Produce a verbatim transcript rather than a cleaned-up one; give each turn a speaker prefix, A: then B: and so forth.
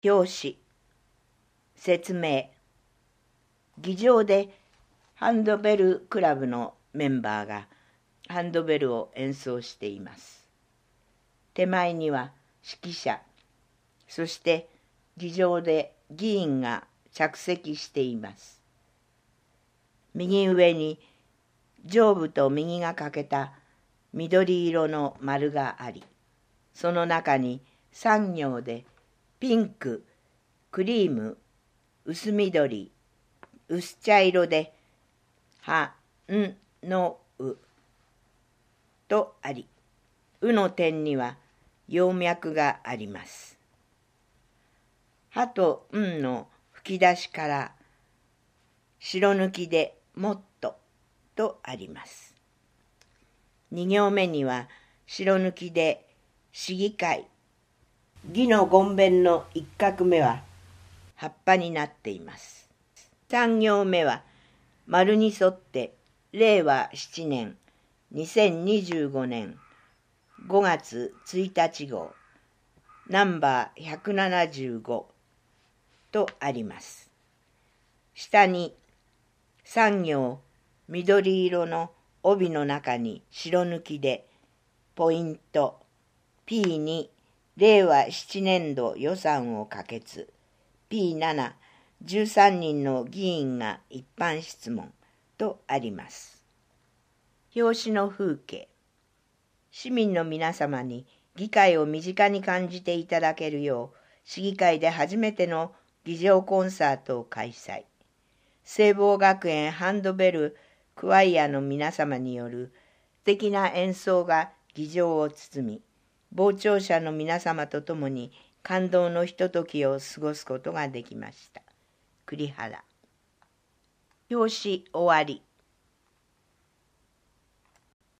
A: 表紙、説明。議場でハンドベルクラブのメンバーがハンドベルを演奏しています。手前には指揮者、そして議場で議員が着席しています。右上に上部と右が欠けた緑色の丸があり、その中にさん行でピンク、クリーム、薄緑、薄茶色ではんのうとあり、うの点には葉脈があります。はとんの吹き出しから白抜きでもっととあります。に行目には白抜きで市議会、議の言弁の一画目は葉っぱになっています。さん行目は丸に沿ってれいわななねんにせんにじゅうごねんごがつついたち号ナンバーひゃくななじゅうごとあります。下にさん行緑色の帯の中に白抜きでポイント ピーに れいわななねんど予算を可決 ピーなな じゅうさんにんの議員が一般質問とあります。表紙の風景。市民の皆様に議会を身近に感じていただけるよう、市議会で初めての議場コンサートを開催。聖望学園ハンドベルクワイアの皆様による素敵な演奏が議場を包み、傍聴者の皆様と共に感動のひとときを過ごすことができました。栗原。表紙終わり。